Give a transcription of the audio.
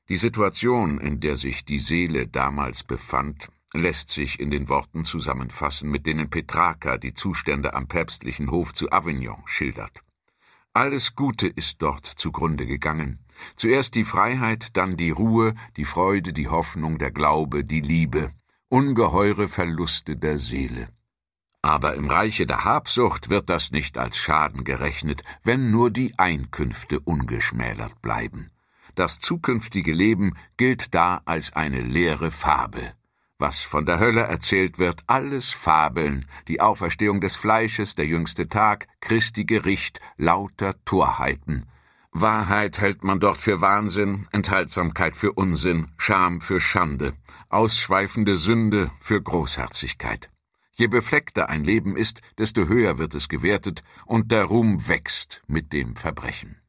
Die Situation, in der sich die Seele damals befand, lässt sich in den Worten zusammenfassen, mit denen Petrarca die Zustände am päpstlichen Hof zu Avignon schildert. Alles Gute ist dort zugrunde gegangen. Zuerst die Freiheit, dann die Ruhe, die Freude, die Hoffnung, der Glaube, die Liebe. Ungeheure Verluste der Seele. Aber im Reiche der Habsucht wird das nicht als Schaden gerechnet, wenn nur die Einkünfte ungeschmälert bleiben. Das zukünftige Leben gilt da als eine leere Fabel. Was von der Hölle erzählt wird, alles Fabeln, die Auferstehung des Fleisches, der jüngste Tag, Christi Gericht, lauter Torheiten. Wahrheit hält man dort für Wahnsinn, Enthaltsamkeit für Unsinn, Scham für Schande, ausschweifende Sünde für Großherzigkeit. Je befleckter ein Leben ist, desto höher wird es gewertet, und der Ruhm wächst mit dem Verbrechen.